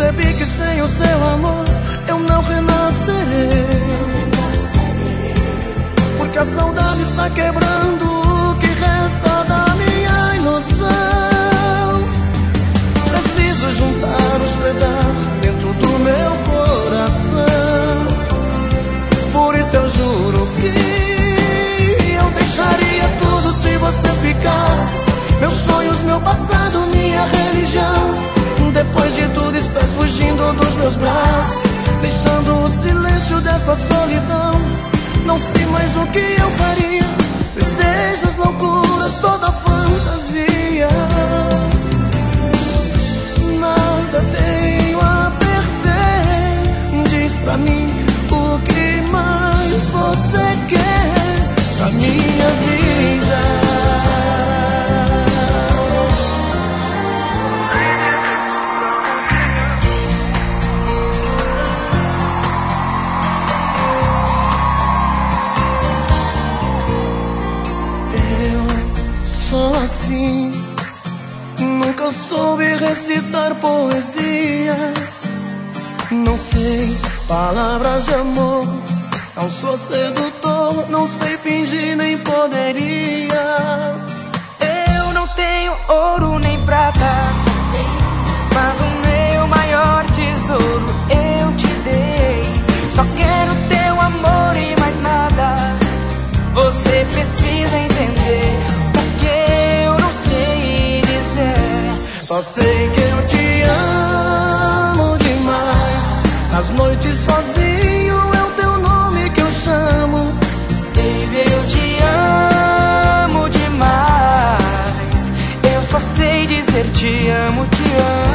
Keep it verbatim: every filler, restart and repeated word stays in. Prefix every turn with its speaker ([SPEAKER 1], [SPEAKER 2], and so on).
[SPEAKER 1] percebi que sem o seu amor eu não renascerei, porque a saudade está quebrando o que resta da minha ilusão. Preciso juntar os pedaços dentro do meu coração. Por isso eu juro que eu deixaria tudo se você ficasse. Meus sonhos, meu passado, minha religião. Depois de tudo estás fugindo dos meus braços, deixando o silêncio dessa solidão. Não sei mais o que eu faria. Desejos, loucuras, toda fantasia. Nada tenho a perder. Diz pra mim o que mais você quer da minha vida. Sou assim, nunca soube recitar poesias. Não sei palavras de amor, não sou sedutor, não sei fingir nem poderia.
[SPEAKER 2] Eu não tenho ouro nem prata, mas o meu maior tesouro eu te dei. Só quero teu amor e mais nada. Você precisa entender.
[SPEAKER 1] Só sei que eu te amo demais. Nas noites sozinho é o teu nome que eu chamo.
[SPEAKER 2] Baby, eu te amo demais. Eu só sei dizer te amo, te amo.